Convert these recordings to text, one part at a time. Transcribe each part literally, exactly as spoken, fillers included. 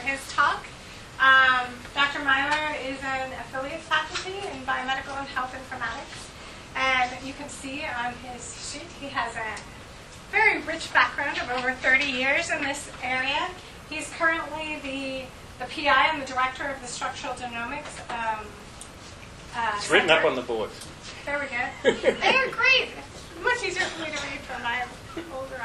his talk. Um, Doctor Myler is an affiliate faculty in biomedical and health informatics. And you can see on his sheet he has a very rich background of over thirty years in this area. He's currently the, the P I and the director of the Structural Genomics um, uh, It's written Center. up on the board. There we go. They are great. It's much easier for me to read from my older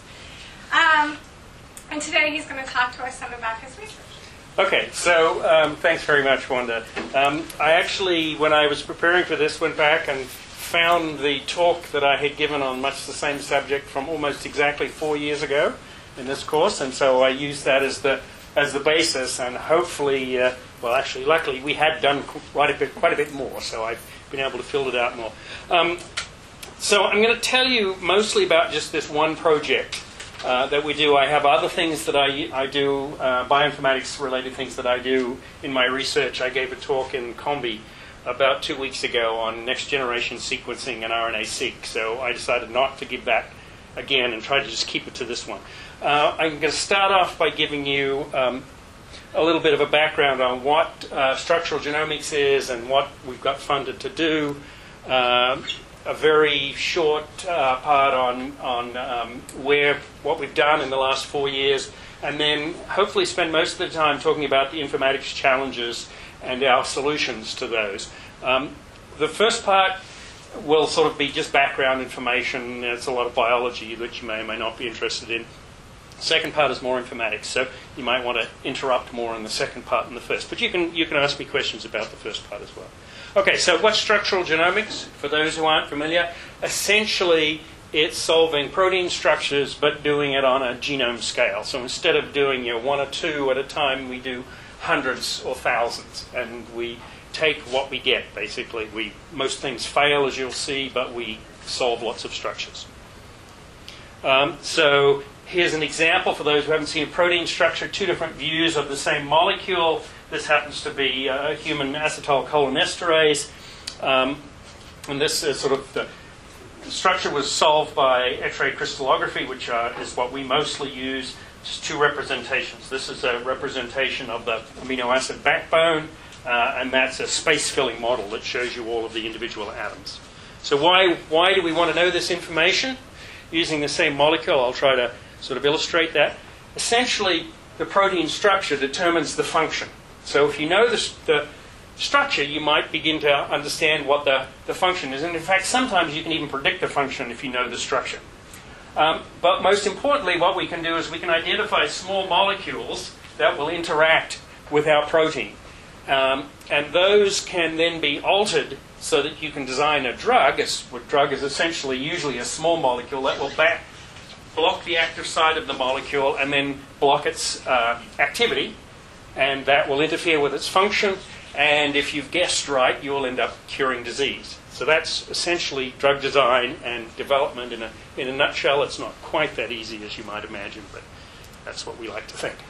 eyes. Um, and today he's going to talk to us some about his research. Okay, so um, thanks very much, Wanda. Um, I actually, when I was preparing for this, went back and found the talk that I had given on much the same subject from almost exactly four years ago in this course, and so I used that as the as the basis, and hopefully, uh, well, actually, luckily, we had done quite a bit, quite a bit more, so I've been able to fill it out more. Um, so I'm going to tell you mostly about just this one project uh, that we do. I have other things that I, I do, uh, bioinformatics-related things that I do in my research. I gave a talk in Combi about two weeks ago on next-generation sequencing and R N A-seq, so I decided not to give that again and try to just keep it to this one. Uh, I'm going to start off by giving you um, a little bit of a background on what uh, structural genomics is and what we've got funded to do. Uh, a very short uh, part on, on um, where what we've done in the last four years, and then hopefully spend most of the time talking about the informatics challenges and our solutions to those. Um, the first part will sort of be just background information. There's a lot of biology that you may or may not be interested in. Second part is more informatics, so you might want to interrupt more in the second part than the first. But you can you can ask me questions about the first part as well. Okay, so what's structural genomics? For those who aren't familiar, essentially it's solving protein structures but doing it on a genome scale. So instead of doing you know, one or two at a time, we do hundreds or thousands, and we take what we get, basically. We most things fail, as you'll see, but we solve lots of structures. Um, so here's an example for those who haven't seen a protein structure, two different views of the same molecule. This happens to be a human acetylcholinesterase. Um, and this is sort of the, the structure was solved by X-ray crystallography, which uh, is what we mostly use. Just two representations. This is a representation of the amino acid backbone, uh, and that's a space-filling model that shows you all of the individual atoms. So why, why do we want to know this information? Using the same molecule, I'll try to sort of illustrate that. Essentially, the protein structure determines the function. So if you know the, the structure, you might begin to understand what the, the function is. And in fact, sometimes you can even predict the function if you know the structure. Um, but most importantly, what we can do is we can identify small molecules that will interact with our protein. Um, and those can then be altered so that you can design a drug. A drug is essentially usually a small molecule that will back, block the active site of the molecule and then block its uh, activity. And that will interfere with its function. And if you've guessed right, you'll end up curing disease. So that's essentially drug design and development in a, in a nutshell. It's not quite that easy as you might imagine, but that's what we like to think.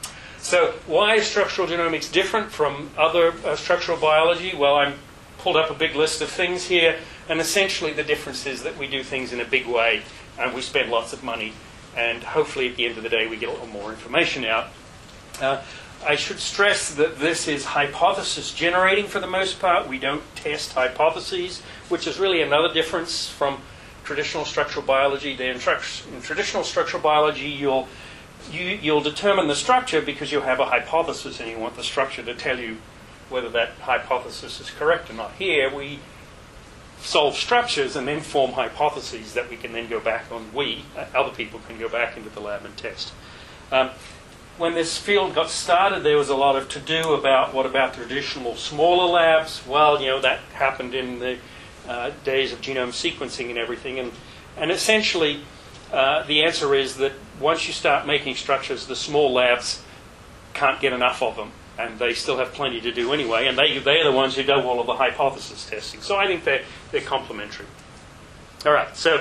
So why is structural genomics different from other uh, structural biology? Well, I pulled up a big list of things here, and essentially the difference is that we do things in a big way, and we spend lots of money, and hopefully at the end of the day we get a little more information out. Uh, I should stress that this is hypothesis generating for the most part. We don't test hypotheses, which is really another difference from traditional structural biology. In, tra- in traditional structural biology, you'll you, you'll determine the structure because you have a hypothesis and you want the structure to tell you whether that hypothesis is correct or not. Here, we solve structures and then form hypotheses that we can then go back on. We, uh, other people, can go back into the lab and test. Um, When this field got started, there was a lot of to-do about what about the traditional smaller labs. Well, you know, that happened in the uh, days of genome sequencing and everything. And, and essentially, uh, the answer is that once you start making structures, the small labs can't get enough of them. And they still have plenty to do anyway. And they, they're the ones who do all of the hypothesis testing. So I think they're, they're complementary. All right, so...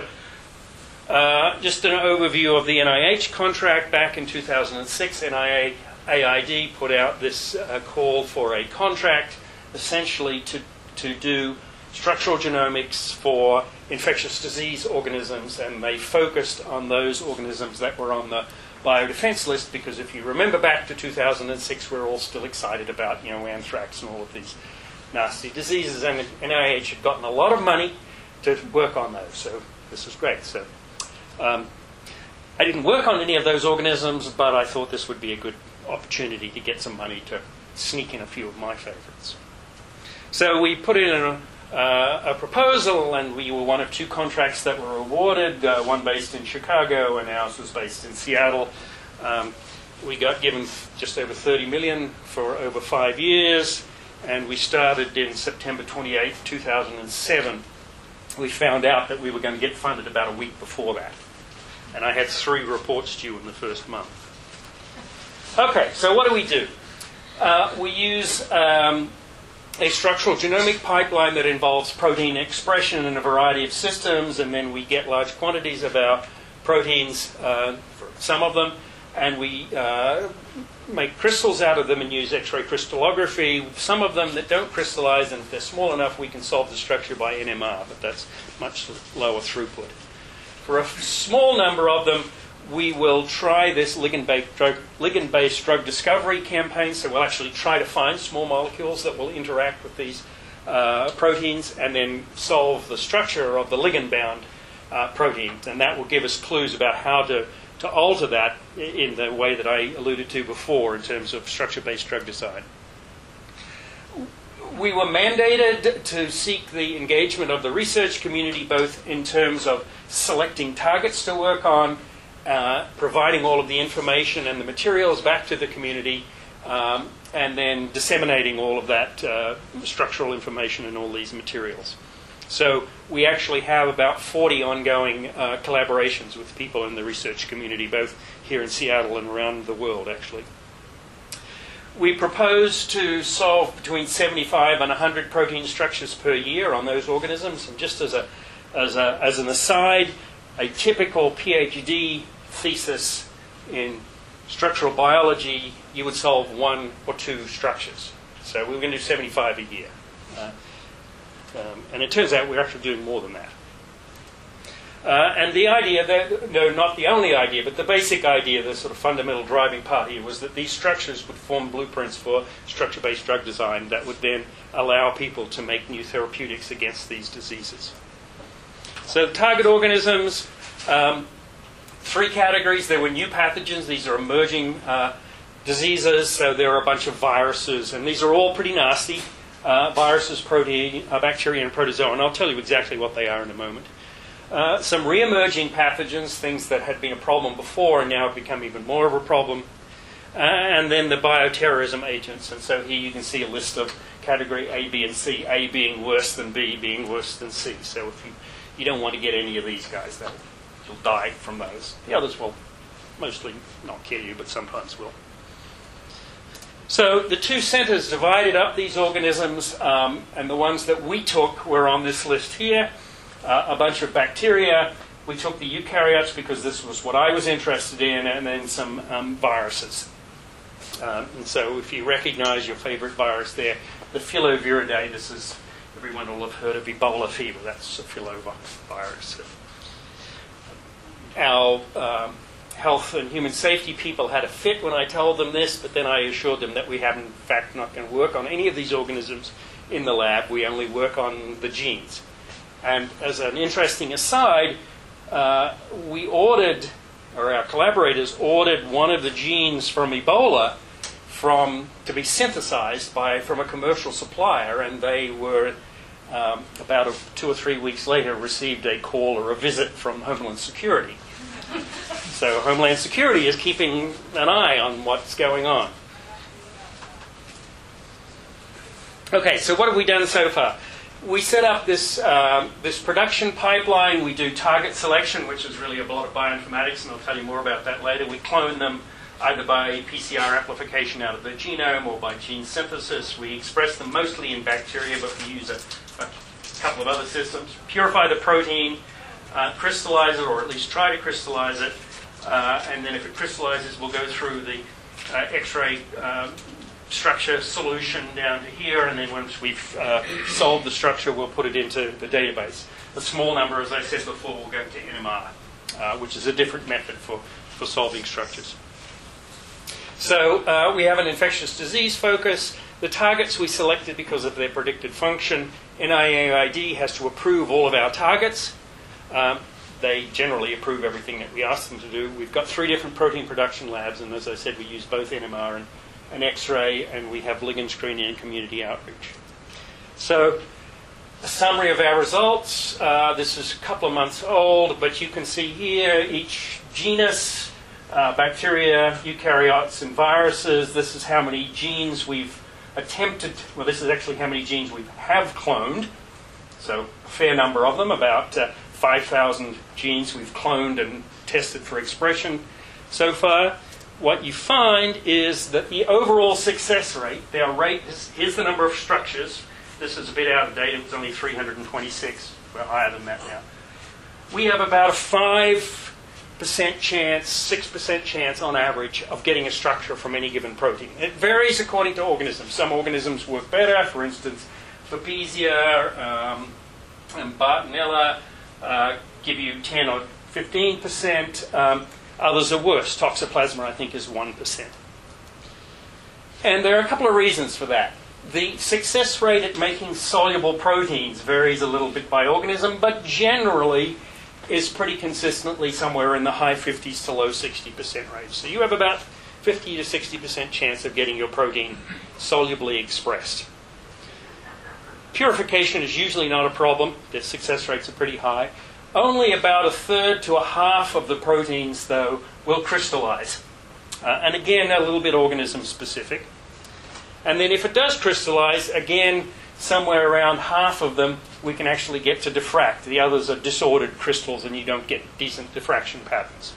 Uh, just an overview of the N I H contract. Back in two thousand six, N I A I D put out this uh, call for a contract essentially to, to do structural genomics for infectious disease organisms, and they focused on those organisms that were on the, biodefense list, because if you remember back to two thousand six, we're all still excited about, you know, anthrax and all of these nasty diseases, and N I H had gotten a lot of money to work on those, so this was great. So um, I didn't work on any of those organisms, but I thought this would be a good opportunity to get some money to sneak in a few of my favorites. So we put in a, uh, a proposal, and we were one of two contracts that were awarded, uh, one based in Chicago and ours was based in Seattle. Um, we got given just over thirty million dollars for over five years, and we started in September twenty-eighth, two thousand seven. We found out that we were going to get funded about a week before that, and I had three reports due in the first month. Okay, so what do we do? Uh, we use um, a structural genomic pipeline that involves protein expression in a variety of systems, and then we get large quantities of our proteins, uh, some of them, and we uh, make crystals out of them and use X-ray crystallography. Some of them that don't crystallize, and if they're small enough, we can solve the structure by N M R, but that's much lower throughput. For a small number of them, we will try this ligand-based drug, ligand-based drug discovery campaign. So we'll actually try to find small molecules that will interact with these uh, proteins and then solve the structure of the ligand-bound uh, proteins. And that will give us clues about how to, to alter that in the way that I alluded to before in terms of structure-based drug design. We were mandated to seek the engagement of the research community, both in terms of selecting targets to work on, Uh, providing all of the information and the materials back to the community, um, and then disseminating all of that uh, structural information and all these materials. So we actually have about forty ongoing uh, collaborations with people in the research community, both here in Seattle and around the world, actually. We propose to solve between seventy-five and one hundred protein structures per year on those organisms. And just as a as a as an aside, a typical PhD thesis in structural biology, you would solve one or two structures. So we were going to do seventy-five a year. Uh, um, and it turns out we're actually doing more than that. Uh, and the idea, that, no, not the only idea, but the basic idea, the sort of fundamental driving part here, was that these structures would form blueprints for structure-based drug design that would then allow people to make new therapeutics against these diseases. So the target organisms, um, three categories. There were new pathogens. These are emerging uh, diseases. So there are a bunch of viruses, and these are all pretty nasty. Uh, viruses, protein, uh, bacteria, and protozoa. And I'll tell you exactly what they are in a moment. Uh, some re-emerging pathogens, things that had been a problem before and now have become even more of a problem. Uh, and then the bioterrorism agents. And so here you can see a list of category A, B, and C. A being worse than B, being worse than C. So if you, you don't want to get any of these guys, though. You'll die from those. The others will mostly not kill you, but sometimes will. So the two centers divided up these organisms, um, and the ones that we took were on this list here. Uh, a bunch of bacteria. We took the eukaryotes because this was what I was interested in, and then some um, viruses. Um, and so if you recognize your favorite virus there, the filoviridae, this is, everyone will have heard of Ebola fever. That's a filovirus. Our um, health and human safety people had a fit when I told them this, but then I assured them that we have in fact not going to work on any of these organisms in the lab. We only work on the genes. And as an interesting aside, uh, we ordered, or our collaborators ordered one of the genes from Ebola from to be synthesized by from a commercial supplier, and they were um, about a, two or three weeks later received a call or a visit from Homeland Security. So Homeland Security is keeping an eye on what's going on. Okay, so what have we done so far? We set up this um, this production pipeline. We do target selection, which is really a lot of bioinformatics, and I'll tell you more about that later. We clone them either by P C R amplification out of the genome or by gene synthesis. We express them mostly in bacteria, but we use a, a couple of other systems. Purify the protein, uh, crystallize it, or at least try to crystallize it, uh, and then if it crystallizes, we'll go through the uh, X-ray uh, structure solution down to here, and then once we've uh, solved the structure, we'll put it into the database. A small number, as I said before, will go to N M R, uh, which is a different method for for solving structures. So uh, we have an infectious disease focus. The targets we selected because of their predicted function. N I A I D has to approve all of our targets. Um, they generally approve everything that we ask them to do. We've got three different protein production labs, and as I said, we use both N M R and, and X-ray, and we have ligand screening and community outreach. So a summary of our results. Uh, this is a couple of months old, but you can see here each genus, uh, bacteria, eukaryotes, and viruses. This is how many genes we've attempted, well, this is actually how many genes we have cloned. So a fair number of them, about uh, five thousand genes we've cloned and tested for expression so far. What you find is that the overall success rate, their rate, is, here's the number of structures. This is a bit out of date. It was only three hundred twenty-six. We're higher than that now. We have about a five percent chance, six percent chance on average of getting a structure from any given protein. It varies according to organisms. Some organisms work better. For instance, Babesia um, and Bartonella uh, give you ten or fifteen percent. Um, others are worse. Toxoplasma, I think, is one percent. And there are a couple of reasons for that. The success rate at making soluble proteins varies a little bit by organism, but generally is pretty consistently somewhere in the high fifties to low sixty percent range. So you have about fifty to sixty percent chance of getting your protein solubly expressed. Purification is usually not a problem. The success rates are pretty high. Only about a third to a half of the proteins, though, will crystallize. Uh, and again, a little bit organism specific. And then if it does crystallize, again, somewhere around half of them we can actually get to diffract. The others are disordered crystals and you don't get decent diffraction patterns.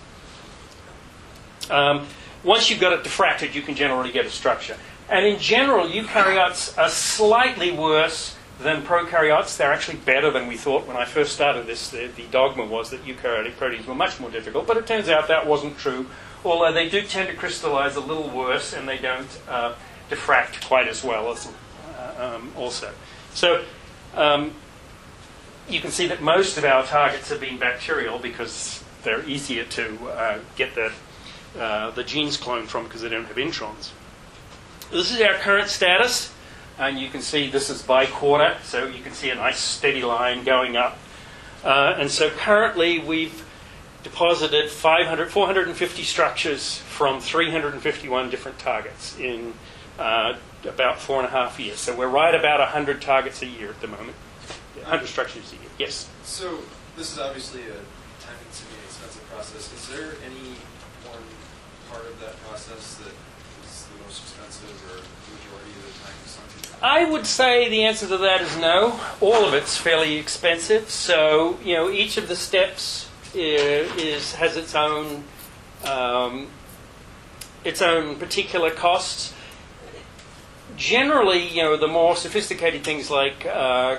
Um, once you've got it diffracted, you can generally get a structure. And in general, eukaryotes are slightly worse than prokaryotes. They're actually better than we thought when I first started this. The, the dogma was that eukaryotic proteins were much more difficult, but it turns out that wasn't true, although they do tend to crystallize a little worse and they don't uh, diffract quite as well as uh, um, also. So um, you can see that most of our targets have been bacterial because they're easier to uh, get the, uh, the genes cloned from because they don't have introns. This is our current status, and you can see this is by quarter, so you can see a nice steady line going up. Uh, and so currently we've deposited five hundred, four hundred fifty structures from three hundred fifty-one different targets in uh, about four and a half years. So we're right about one hundred targets a year at the moment, one hundred structures a year. Yes? So this is obviously a time-consuming, expensive process. Is there any one part of that process that is the most expensive or the majority of the time consumption? I would say the answer to that is no. All of it's fairly expensive. So, you know, each of the steps is, is has its own um, its own particular costs. Generally, you know, the more sophisticated things like uh,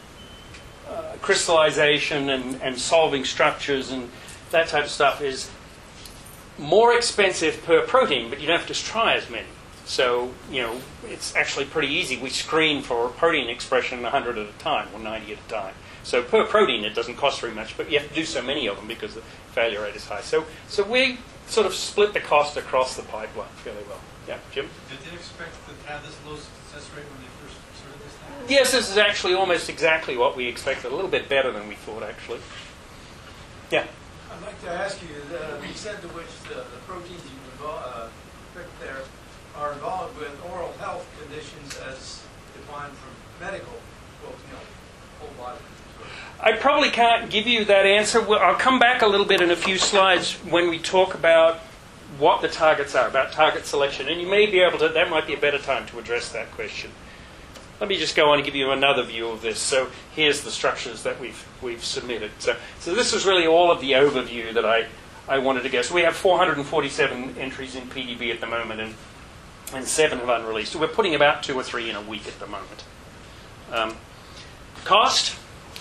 uh, crystallization and, and solving structures and that type of stuff is more expensive per protein, but you don't have to try as many. So, you know, it's actually pretty easy. We screen for protein expression one hundred at a time, or ninety at a time. So per protein, it doesn't cost very much, but you have to do so many of them because the failure rate is high. So, so we sort of split the cost across the pipeline fairly well. Yeah, Jim? Did they expect to have this low success rate when they first started this thing? Yes, this is actually almost exactly what we expected. A little bit better than we thought, actually. Yeah. I'd like to ask you the extent to which the, the proteins you involve, uh, picked there are involved with oral health conditions as defined from medical, well, you know, whole body. I probably can't give you that answer. Well, I'll come back a little bit in a few slides when we talk about what the targets are, about target selection. And you may be able to, that might be a better time to address that question. Let me just go on and give you another view of this. So here's the structures that we've we've submitted. So, so this is really all of the overview that I, I wanted to go. So we have four hundred forty-seven entries in P D B at the moment, and, and seven have unreleased. So we're putting about two or three in a week at the moment. Um, cost?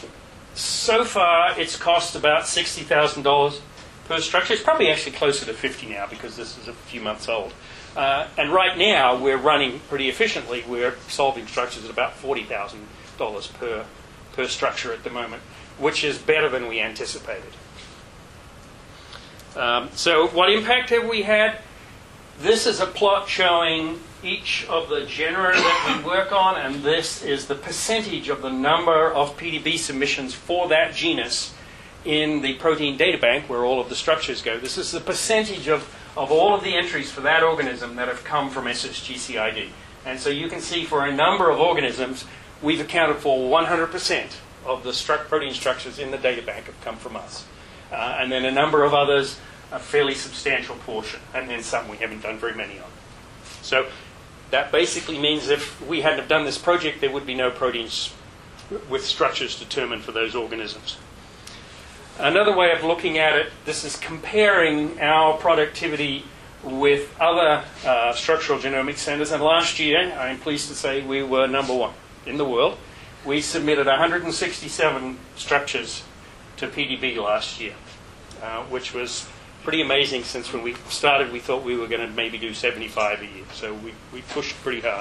So far, it's cost about sixty thousand dollars per structure. It's probably actually closer to fifty now because this is a few months old. Uh, and right now, we're running pretty efficiently. We're solving structures at about forty thousand dollars per, per structure at the moment, which is better than we anticipated. Um, so what impact have we had? This is a plot showing each of the genera that we work on, and this is the percentage of the number of P D B submissions for that genus in the protein data bank where all of the structures go. This is the percentage of, of all of the entries for that organism that have come from S S G C I D. And so you can see for a number of organisms, we've accounted for one hundred percent of the stru- protein structures in the data bank have come from us. Uh, and then a number of others, a fairly substantial portion, and then some we haven't done very many on. So that basically means if we hadn't have done this project, there would be no proteins with structures determined for those organisms. Another way of looking at it, this is comparing our productivity with other uh, structural genomics centers. And last year, I'm pleased to say, we were number one in the world. We submitted one hundred sixty-seven structures to P D B last year, uh, which was pretty amazing, since when we started, we thought we were going to maybe do seventy-five a year. So we, we pushed pretty hard.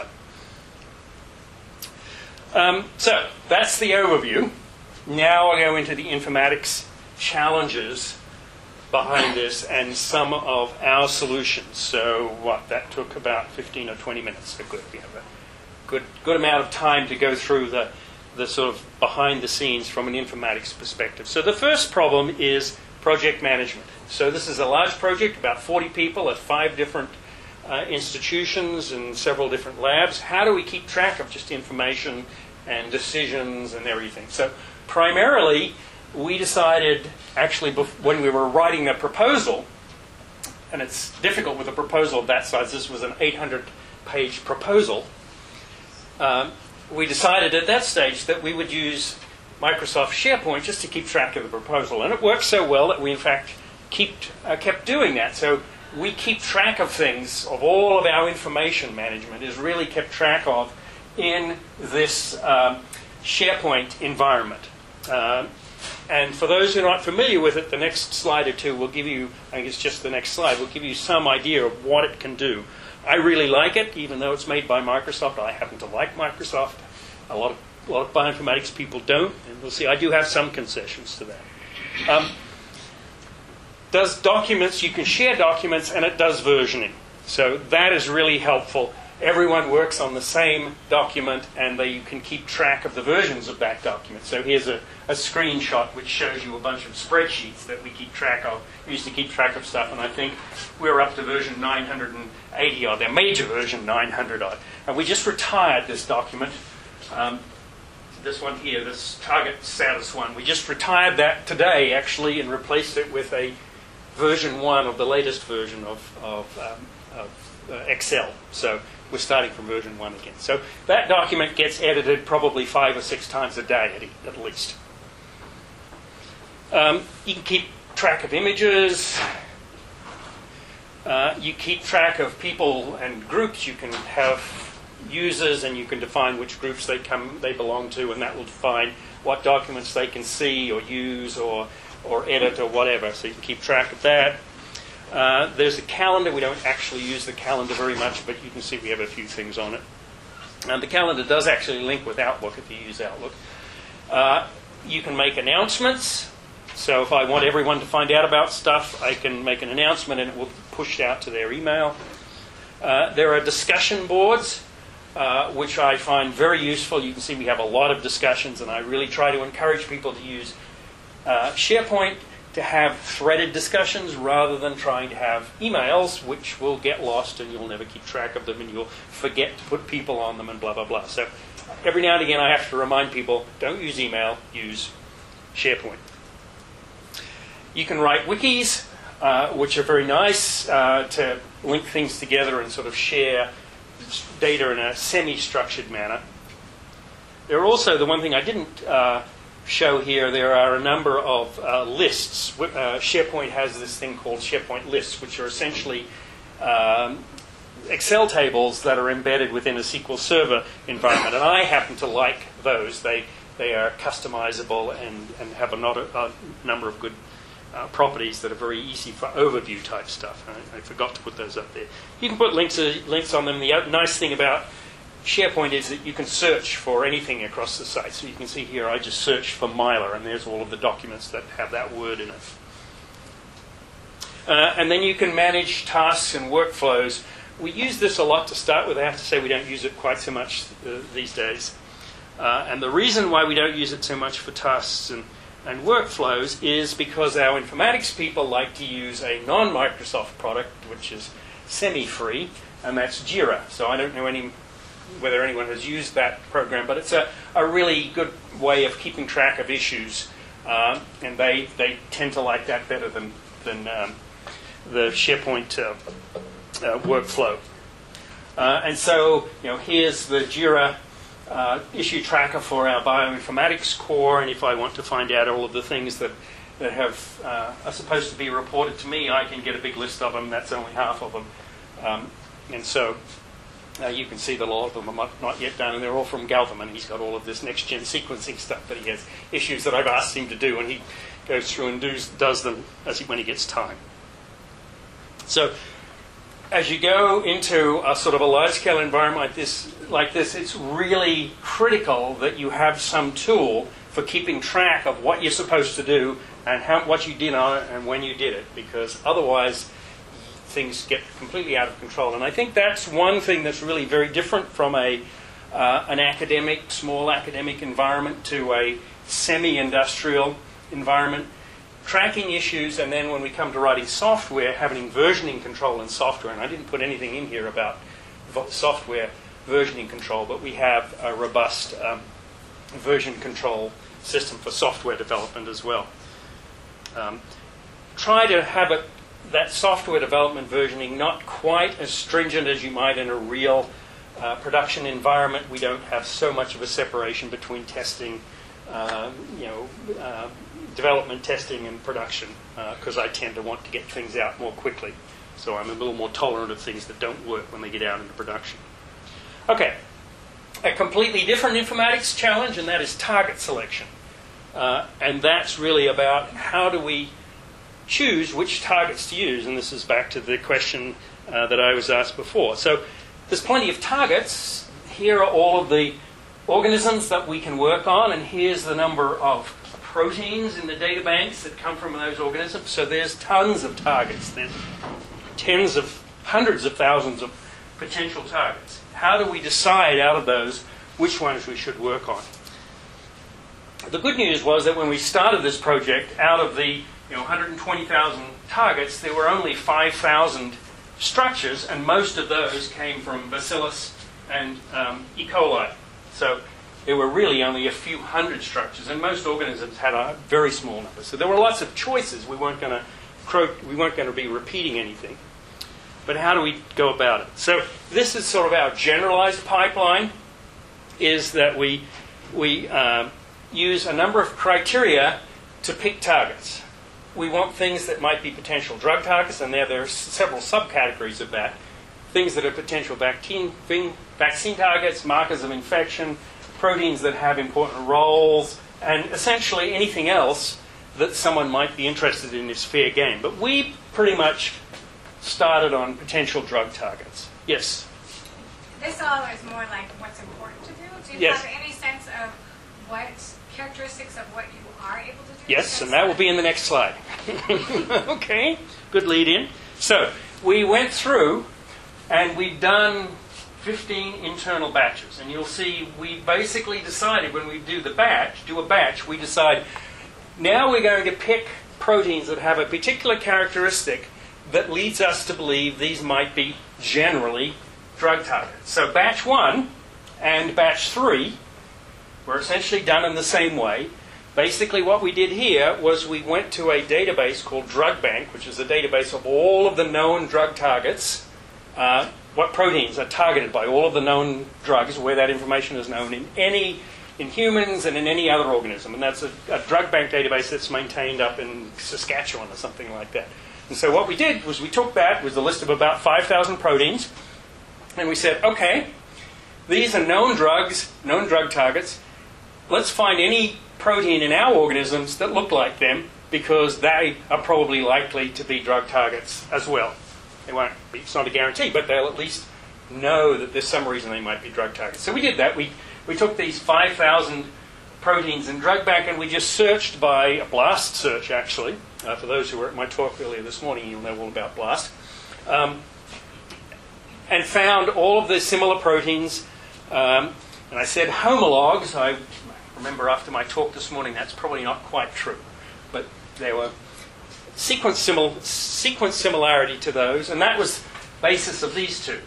Um, so that's the overview. Now I'll go into the informatics challenges behind this and some of our solutions. So what, that took about fifteen or twenty minutes. So good, we have a good good amount of time to go through the, the sort of behind the scenes from an informatics perspective. So the first problem is project management. So this is a large project, about forty people at five different uh, institutions and several different labs. How do we keep track of just information and decisions and everything? So primarily, we decided, actually, bef- when we were writing the proposal, and it's difficult with a proposal of that size, this was an eight hundred page proposal, um, we decided at that stage that we would use Microsoft SharePoint just to keep track of the proposal. And it worked so well that we, in fact, keep, uh, kept doing that. So we keep track of things, of all of our information management is really kept track of in this um, SharePoint environment. Uh, And for those who are not familiar with it, the next slide or two will give you, I think it's just the next slide, will give you some idea of what it can do. I really like it, even though it's made by Microsoft. I happen to like Microsoft. A lot of, a lot of bioinformatics people don't, and we'll see. I do have some concessions to that. Um, does documents, you can share documents, and it does versioning. So that is really helpful. Everyone works on the same document, and they, you can keep track of the versions of that document. So here's a, a screenshot which shows you a bunch of spreadsheets that we keep track of. We used to keep track of stuff, and I think we're up to version nine hundred eighty odd, their major version nine hundred odd. And we just retired this document, um, this one here, this target status one. We just retired that today, actually, and replaced it with a version one of the latest version of, of, um, of uh, Excel. So we're starting from version one again. So that document gets edited probably five or six times a day at, at least. Um, you can keep track of images. Uh, you keep track of people and groups. You can have users, and you can define which groups they come, they belong to, and that will define what documents they can see or use or or edit or whatever. So you can keep track of that. Uh, there's a calendar. We don't actually use the calendar very much, but you can see we have a few things on it. And the calendar does actually link with Outlook if you use Outlook. Uh, you can make announcements. So if I want everyone to find out about stuff, I can make an announcement and it will be pushed out to their email. Uh, there are discussion boards, uh, which I find very useful. You can see we have a lot of discussions, and I really try to encourage people to use uh, SharePoint to have threaded discussions rather than trying to have emails, which will get lost and you'll never keep track of them and you'll forget to put people on them and blah, blah, blah. So every now and again I have to remind people, don't use email, use SharePoint. You can write wikis, uh, which are very nice uh, to link things together and sort of share data in a semi-structured manner. There are also, the one thing I didn't uh, show here, there are a number of uh, lists. Uh, SharePoint has this thing called SharePoint lists, which are essentially um, Excel tables that are embedded within a S Q L Server environment. And I happen to like those. They they are customizable and, and have a, not a, a number of good uh, properties that are very easy for overview type stuff. I, I forgot to put those up there. You can put links, uh, links on them. The nice thing about SharePoint is that you can search for anything across the site. So you can see here I just searched for Mylar, and there's all of the documents that have that word in it. Uh, and then you can manage tasks and workflows. We use this a lot to start with. I have to say we don't use it quite so much uh, these days. Uh, and the reason why we don't use it so much for tasks and, and workflows is because our informatics people like to use a non-Microsoft product, which is semi-free, and that's Jira. So I don't know any, whether anyone has used that program, but it's a, a really good way of keeping track of issues. Uh, and they, they tend to like that better than, than um, the SharePoint uh, uh, workflow. Uh, and so, you know, here's the Jira uh, issue tracker for our bioinformatics core. And if I want to find out all of the things that, that have uh, are supposed to be reported to me, I can get a big list of them. That's only half of them. Um, and so uh, you can see that a lot of them are not, not yet done, and they're all from Galtham, and he's got all of this next-gen sequencing stuff that he has issues that I've asked him to do, and he goes through and does, does them as he, when he gets time. So as you go into a sort of a large-scale environment like this, like this, it's really critical that you have some tool for keeping track of what you're supposed to do and how, what you did on it and when you did it, because otherwise things get completely out of control. And I think that's one thing that's really very different from a uh, an academic, small academic environment to a semi-industrial environment. Tracking issues, and then when we come to writing software, having versioning control in software. And I didn't put anything in here about software versioning control, but we have a robust um, version control system for software development as well. Um, try to have it, that software development versioning not quite as stringent as you might in a real uh, production environment. We don't have so much of a separation between testing, uh, you know, uh, development, testing, and production, because uh, I tend to want to get things out more quickly. So I'm a little more tolerant of things that don't work when they get out into production. Okay, a completely different informatics challenge, and that is target selection. Uh, and that's really about how do we choose which targets to use, and this is back to the question uh, that I was asked before. So there's plenty of targets. Here are all of the organisms that we can work on, and here's the number of proteins in the data banks that come from those organisms. So there's tons of targets. There's tens of, hundreds of thousands of potential targets. How do we decide out of those which ones we should work on? The good news was that when we started this project, out of the you know, one hundred twenty thousand targets, there were only five thousand structures, and most of those came from Bacillus and um, E. coli. So there were really only a few hundred structures, and most organisms had a very small number. So there were lots of choices. We weren't going to we weren't going to be repeating anything. But how do we go about it? So this is sort of our generalized pipeline, is that we we uh, use a number of criteria to pick targets. We want things that might be potential drug targets, and there, there are several subcategories of that. Things that are potential vaccine, vaccine targets, markers of infection, proteins that have important roles, and essentially anything else that someone might be interested in is fair game. But we pretty much started on potential drug targets. Yes? This all is more like what's important to do. Do you Yes. have any sense of what characteristics of what you are able to do? Yes, and that will be in the next slide. Okay, good lead in. So we went through and we've done fifteen internal batches, and you'll see we basically decided when we do the batch, do a batch, we decide now we're going to pick proteins that have a particular characteristic that leads us to believe these might be generally drug targets. So batch one and batch three were essentially done in the same way. Basically what we did here was we went to a database called DrugBank, which is a database of all of the known drug targets, uh, what proteins are targeted by all of the known drugs, where that information is known in any, in humans and in any other organism. And that's a, a DrugBank database that's maintained up in Saskatchewan or something like that. And so what we did was we took that, was a list of about five thousand proteins, and we said, okay, these are known drugs, known drug targets. Let's find any protein in our organisms that look like them, because they are probably likely to be drug targets as well. They won't be, it's not a guarantee, but they'll at least know that there's some reason they might be drug targets. So we did that. We, we took these five thousand proteins in drug bank, and we just searched by a BLAST search, actually. Uh, for those who were at my talk earlier this morning, you'll know all about BLAST. Um, and found all of the similar proteins. Um, and I said homologs. I remember after my talk this morning, that's probably not quite true. But there were sequence, simil- sequence similarity to those, and that was the basis of these two.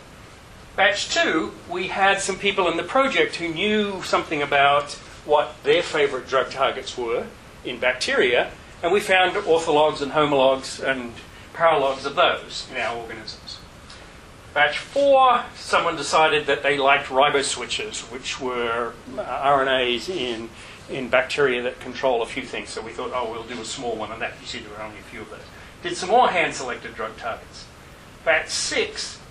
Batch two, we had some people in the project who knew something about what their favorite drug targets were in bacteria, and we found orthologs and homologs and paralogs of those in our organisms. Batch four, someone decided that they liked riboswitches, which were uh, R N As in, in bacteria that control a few things. So we thought, oh, we'll do a small one on that. You see there were only a few of those. Did some more hand-selected drug targets. Batch six,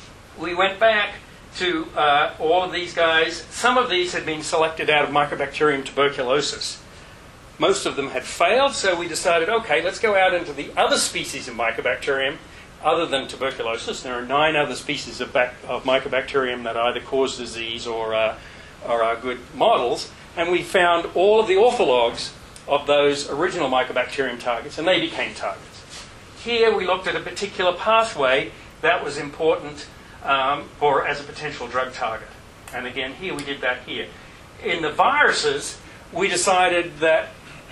we went back to uh, all of these guys. Some of these had been selected out of Mycobacterium tuberculosis. Most of them had failed, so we decided, okay, let's go out into the other species of Mycobacterium other than tuberculosis. There are nine other species of, bac- of Mycobacterium that either cause disease or, uh, or are good models, and we found all of the orthologs of those original Mycobacterium targets, and they became targets. Here we looked at a particular pathway that was important um, for as a potential drug target. And again, here we did that here. In the viruses, we decided that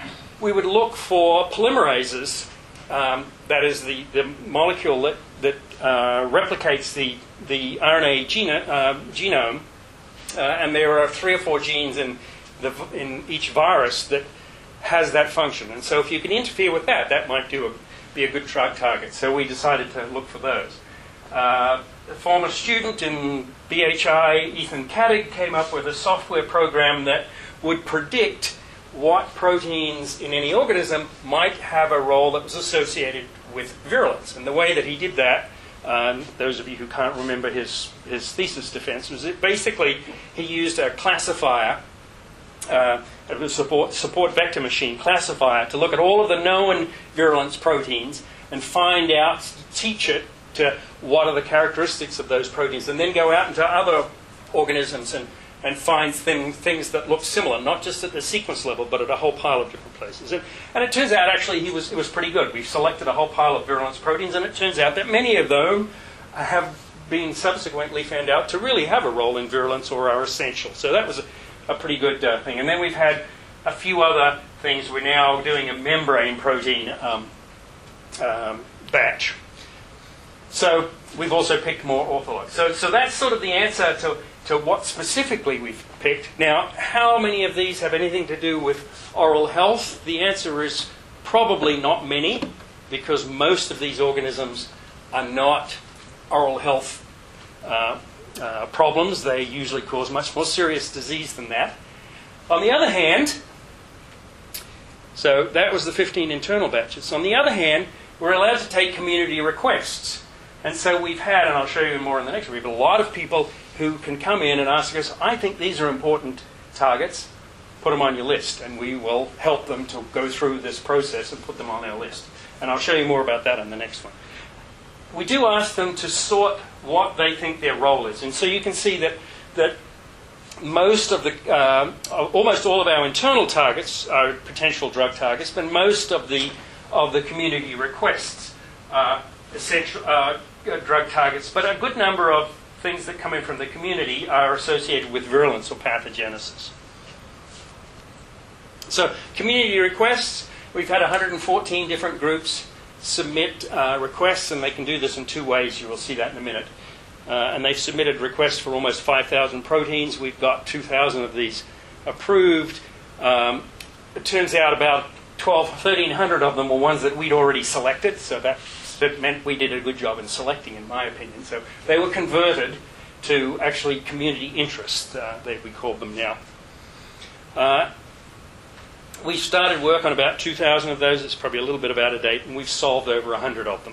we would look for polymerases, um, that is the, the molecule that, that uh, replicates the, the R N A geno, uh, genome, uh, and there are three or four genes in, the, in each virus that has that function. And so if you can interfere with that, that might do a, be a good drug target. So we decided to look for those. Uh, a former student in B H I, Ethan Kattig, came up with a software program that would predict what proteins in any organism might have a role that was associated with virulence. And the way that he did that, um, those of you who can't remember his, his thesis defense, was that basically he used a classifier, uh, a support, support vector machine classifier, to look at all of the known virulence proteins and find out, teach it to what are the characteristics of those proteins, and then go out into other organisms and and find thing, things that look similar, not just at the sequence level, but at a whole pile of different places. And, and it turns out, actually, he was, it was pretty good. We've selected a whole pile of virulence proteins, and it turns out that many of them have been subsequently found out to really have a role in virulence or are essential. So that was a, a pretty good uh, thing. And then we've had a few other things. We're now doing a membrane protein um, um, batch. So we've also picked more orthologs. So, so that's sort of the answer to to what specifically we've picked. Now, how many of these have anything to do with oral health? The answer is probably not many, because most of these organisms are not oral health uh, uh, problems. They usually cause much more serious disease than that. On the other hand, so that was the fifteen internal batches. On the other hand, we're allowed to take community requests. And so we've had, and I'll show you more in the next one, we have a lot of people who can come in and ask us, I think these are important targets, put them on your list, and we will help them to go through this process and put them on our list. And I'll show you more about that in the next one. We do ask them to sort what they think their role is. And so you can see that, that most of the, uh, almost all of our internal targets are potential drug targets, but most of the, of the community requests are essential uh, drug targets, but a good number of things that come in from the community are associated with virulence or pathogenesis. So community requests, we've had one hundred fourteen different groups submit uh, requests, and they can do this in two ways. You will see that in a minute. Uh, and they've submitted requests for almost five thousand proteins. We've got two thousand of these approved. Um, it turns out about twelve, thirteen hundred of them were ones that we'd already selected, so that That meant we did a good job in selecting, in my opinion. So they were converted to actually community interest, uh, they, we call them now. Uh, we started work on about two thousand of those. It's probably a little bit out of date, and we've solved over one hundred of them.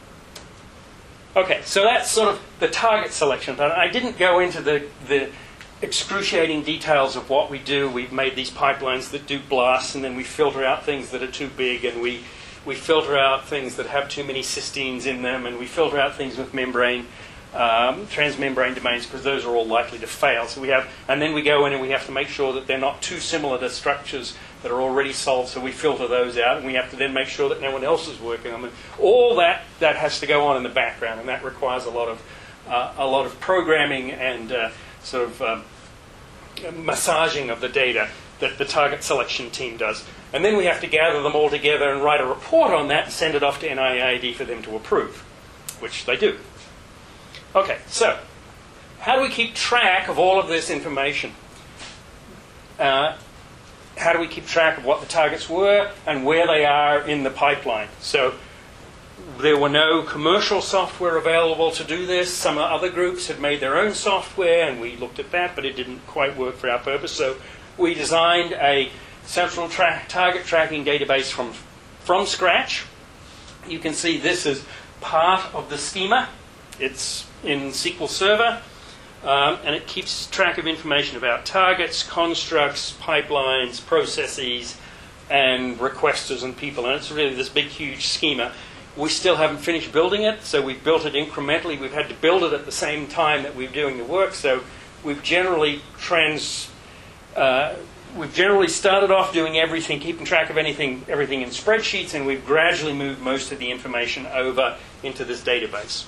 Okay, so that's sort of the target selection. I didn't go into the, the excruciating details of what we do. We've made these pipelines that do blasts, and then we filter out things that are too big, and we We filter out things that have too many cysteines in them, and we filter out things with membrane. um, transmembrane domains, because those are all likely to fail. So we have, and then we go in and we have to make sure that they're not too similar to structures that are already solved. So we filter those out, and we have to then make sure that no one else is working on them. All that that has to go on in the background, and that requires a lot of uh, a lot of programming and uh, sort of um, massaging of the data that the target selection team does. And then we have to gather them all together and write a report on that and send it off to N I A I D for them to approve, which they do. Okay, so how do we keep track of all of this information? Uh, how do we keep track of what the targets were and where they are in the pipeline? So there were no commercial software available to do this. Some other groups had made their own software, and we looked at that, but it didn't quite work for our purpose. So we designed a central tra- target tracking database from, from scratch. You can see this is part of the schema. It's in S Q L Server, um, and it keeps track of information about targets, constructs, pipelines, processes, and requesters and people. And it's really this big, huge schema. We still haven't finished building it, so we've built it incrementally. We've had to build it at the same time that we're doing the work, so we've generally trans... Uh, We've generally started off doing everything, keeping track of anything, everything in spreadsheets, and we've gradually moved most of the information over into this database.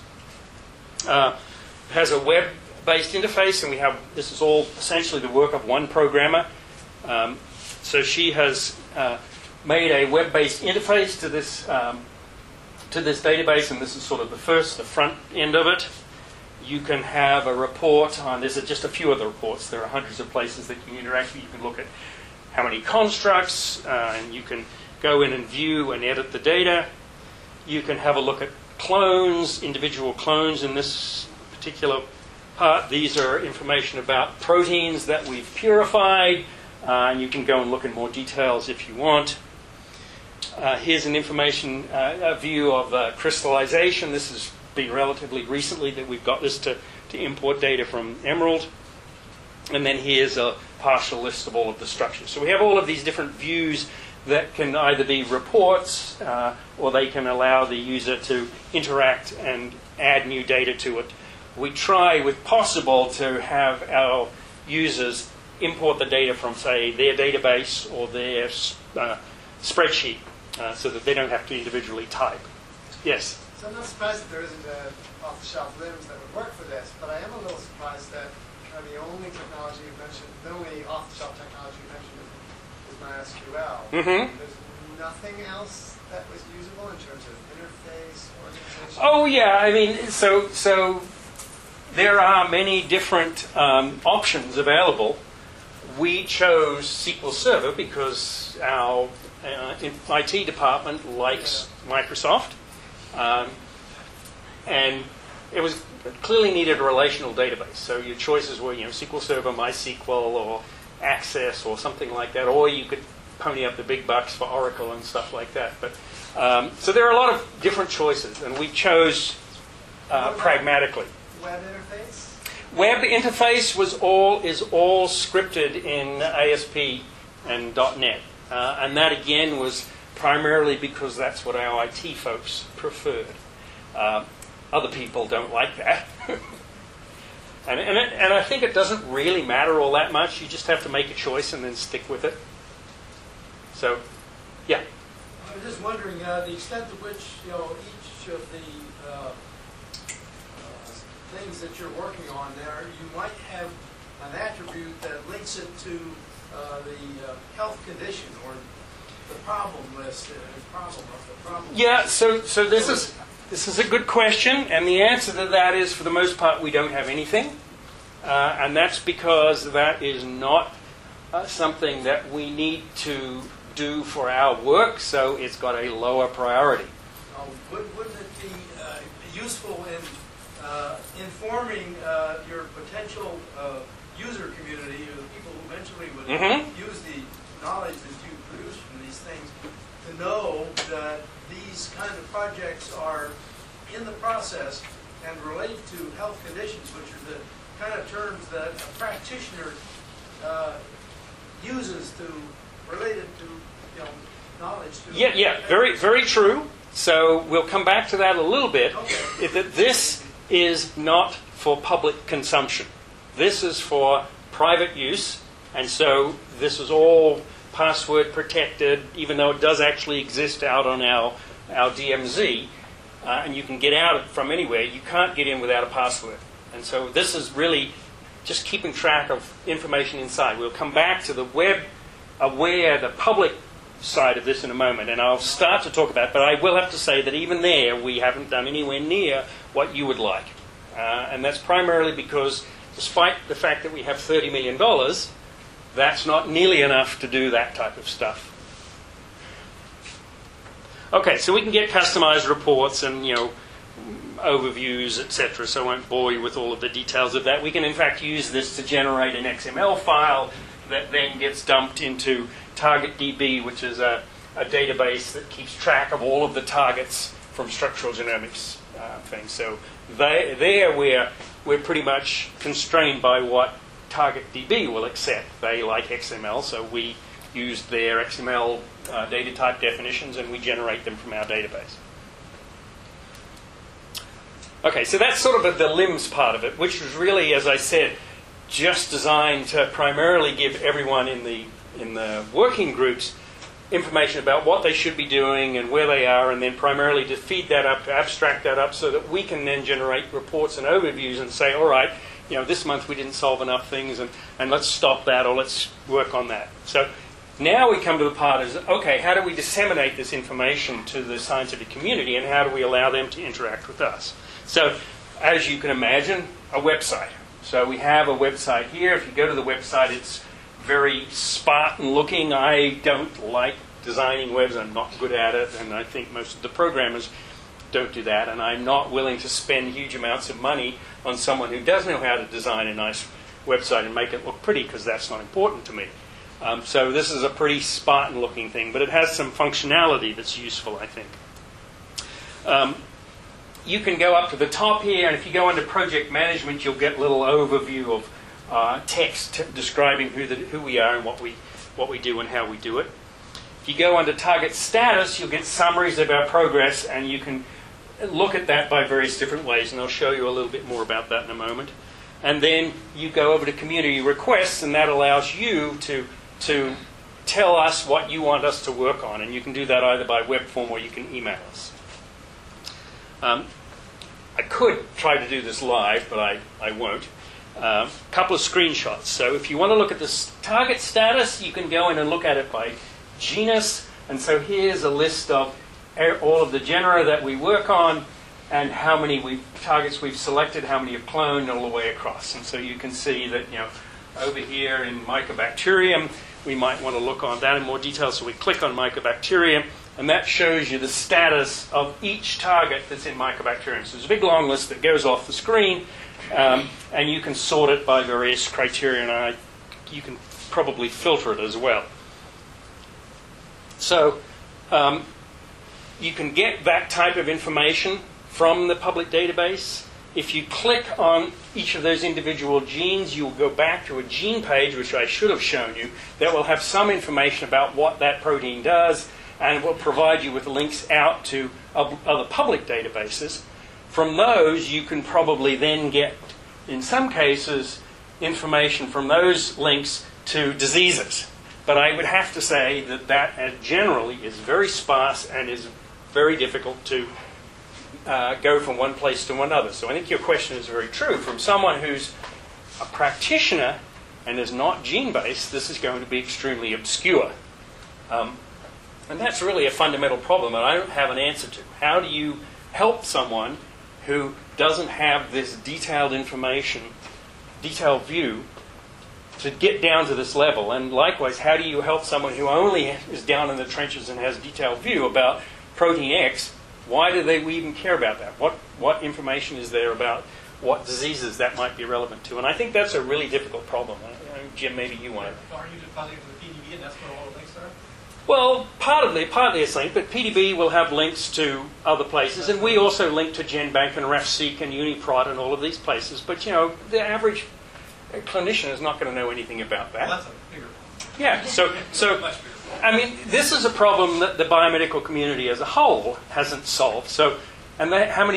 Uh, it has a web-based interface, and we have this is all essentially the work of one programmer. Um, so she has uh, made a web-based interface to this um, to this database, and this is sort of the first, the front end of it. You can have a report on, there's just a few other reports. There are hundreds of places that you can interact with. You can look at how many constructs, uh, and you can go in and view and edit the data. You can have a look at clones, individual clones in this particular part. These are information about proteins that we've purified, uh, and you can go and look in more details if you want. Uh, here's an information uh, a view of uh, crystallization. This is been relatively recently that we've got this to, to import data from Emerald. And then here's a partial list of all of the structures. So we have all of these different views that can either be reports uh, or they can allow the user to interact and add new data to it. We try, with possible, to have our users import the data from, say, their database or their uh, spreadsheet uh, so that they don't have to individually type. Yes? So I'm not surprised that there isn't uh, off-the-shelf limbs that would work for this, but I am a little surprised that kind of the only technology you mentioned, the only off-the-shelf technology you mentioned is, is MySQL. Mm-hmm. There's nothing else that was usable in terms of interface, organization? Oh, yeah. I mean, so so there are many different um, options available. We chose S Q L Server because our uh, I T department likes yeah. Microsoft. Um, and it was it clearly needed a relational database. So your choices were, you know, S Q L Server, MySQL, or Access, or something like that. Or you could pony up the big bucks for Oracle and stuff like that. But um, so there are a lot of different choices, and we chose uh, pragmatically. Web interface? Web interface was all is all scripted in A S P and .NET, uh, and that again was primarily because that's what our I T folks preferred. Uh, other people don't like that. and, and, it, and I think it doesn't really matter all that much. You just have to make a choice and then stick with it. So, yeah. I was just wondering uh, the extent to which, you know, each of the uh, uh, things that you're working on there, you might have an attribute that links it to uh, the uh, health condition or the problem list, uh, the problem of the problem. Yeah, so so this is this is a good question, and the answer to that is, for the most part, we don't have anything, uh, and that's because that is not uh, something that we need to do for our work, so it's got a lower priority. Uh, would, wouldn't it be uh, useful in uh, informing uh, your potential uh, user community, or the people who eventually would mm-hmm. use the knowledge that you produce from these things, to know that these kind of projects are in the process and relate to health conditions, which are the kind of terms that a practitioner uh, uses to relate it to, you know, knowledge. To yeah, yeah, very, very true. So we'll come back to that a little bit. Okay. That this is not for public consumption. This is for private use, and so this is all password protected, even though it does actually exist out on our, our D M Z, uh, and you can get out from anywhere. You can't get in without a password. And so this is really just keeping track of information inside. We'll come back to the web aware, the public side of this in a moment, and I'll start to talk about it, but I will have to say that even there we haven't done anywhere near what you would like. Uh, and that's primarily because despite the fact that we have thirty million dollars, that's not nearly enough to do that type of stuff. Okay, so we can get customized reports and, you know, overviews, et cetera, so I won't bore you with all of the details of that. We can, in fact, use this to generate an X M L file that then gets dumped into TargetDB, which is a, a database that keeps track of all of the targets from structural genomics uh, things. So they, there we're, we're pretty much constrained by what TargetDB will accept. They like X M L, so we use their X M L uh, data type definitions and we generate them from our database. Okay, so that's sort of the LIMS part of it, which was really, as I said, just designed to primarily give everyone in the in the working groups information about what they should be doing and where they are, and then primarily to feed that up, to abstract that up, so that we can then generate reports and overviews and say, all right, you know, this month we didn't solve enough things, and, and let's stop that, or let's work on that. So now we come to the part is, okay, how do we disseminate this information to the scientific community, and how do we allow them to interact with us? So, as you can imagine, a website. So we have a website here. If you go to the website, it's very Spartan looking. I don't like designing webs. I'm not good at it, and I think most of the programmers don't do that, and I'm not willing to spend huge amounts of money on someone who does know how to design a nice website and make it look pretty, because that's not important to me. Um, so this is a pretty Spartan looking thing, but it has some functionality that's useful, I think. Um, You can go up to the top here, and if you go into project management, you'll get a little overview of uh, text t- describing who, the, who we are and what we, what we do and how we do it. If you go under target status, you'll get summaries of our progress, and you can look at that by various different ways, and I'll show you a little bit more about that in a moment. And then you go over to community requests, and that allows you to, to tell us what you want us to work on, and you can do that either by web form or you can email us. Um, I could try to do this live, but I, I won't. A um, couple of screenshots. So if you want to look at the target status, you can go in and look at it by genus. And so here's a list of all of the genera that we work on and how many we've, targets we've selected, how many have cloned all the way across. And so you can see that, you know, over here in Mycobacterium, we might want to look on that in more detail. So we click on Mycobacterium, and that shows you the status of each target that's in Mycobacterium. So there's a big long list that goes off the screen, um, and you can sort it by various criteria, and I, you can probably filter it as well. So um, you can get that type of information from the public database. If you click on each of those individual genes, you'll go back to a gene page, which I should have shown you, that will have some information about what that protein does, and it will provide you with links out to other public databases. From those, you can probably then get, in some cases, information from those links to diseases. But I would have to say that that uh, generally is very sparse and is very difficult to uh, go from one place to another. So I think your question is very true. From someone who's a practitioner and is not gene-based, this is going to be extremely obscure. Um, And that's really a fundamental problem that I don't have an answer to. How do you help someone who doesn't have this detailed information, detailed view, to get down to this level? And likewise, how do you help someone who only is down in the trenches and has detailed view about protein X? Why do they even care about that? What, what information is there about what diseases that might be relevant to? And I think that's a really difficult problem. Uh, Jim, maybe you want to... Are you depositing to the P D B and that's where all the links are? Well, partly, partly it's linked, but P D B will have links to other places, and we also link to GenBank and RefSeq and UniProt and all of these places. But, you know, the average clinician is not going to know anything about that. Well, that's a bigger problem. Yeah, so, so Much bigger. I mean, this is a problem that the biomedical community as a whole hasn't solved. So, and they, how many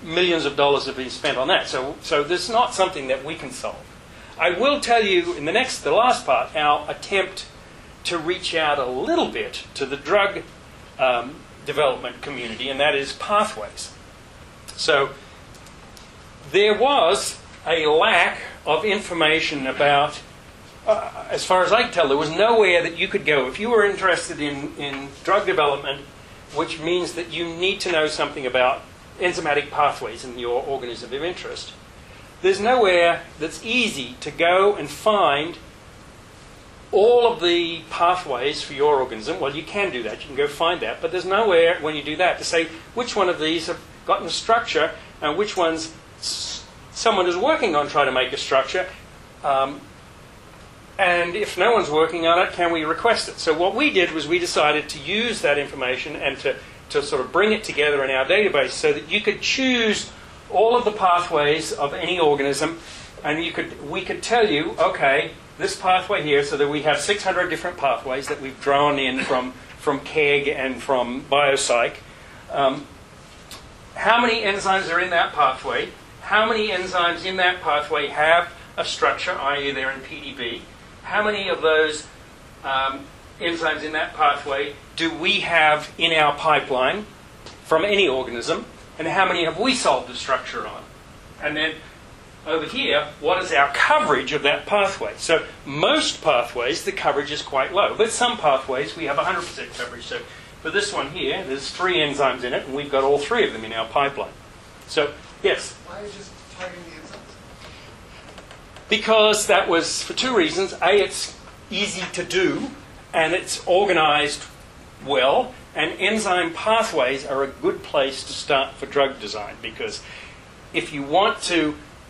millions of dollars have been spent on that. So, so this is not something that we can solve. I will tell you in the next, the last part, our attempt to reach out a little bit to the drug um, development community, and that is pathways. So there was a lack of information about, uh, as far as I can tell, there was nowhere that you could go. If you were interested in, in drug development, which means that you need to know something about enzymatic pathways in your organism of interest, there's nowhere that's easy to go and find all of the pathways for your organism. Well, you can do that. You can go find that. But there's nowhere, when you do that, to say which one of these have gotten a structure and which ones s- someone is working on trying to make a structure. Um, and if no one's working on it, can we request it? So what we did was we decided to use that information and to, to sort of bring it together in our database so that you could choose all of the pathways of any organism, and you could we could tell you, okay, this pathway here, so that we have six hundred different pathways that we've drawn in from, from KEGG and from Biopsych. Um, how many enzymes are in that pathway? How many enzymes in that pathway have a structure, that is they're in P D B? How many of those um, enzymes in that pathway do we have in our pipeline from any organism? And how many have we solved the structure on? And then over here, what is our coverage of that pathway? So most pathways, the coverage is quite low. But some pathways, we have one hundred percent coverage. So for this one here, there's three enzymes in it, and we've got all three of them in our pipeline. So, yes? Why are you just targeting the enzymes? Because that was for two reasons. A, it's easy to do, and it's organized well. And enzyme pathways are a good place to start for drug design, because if you want to,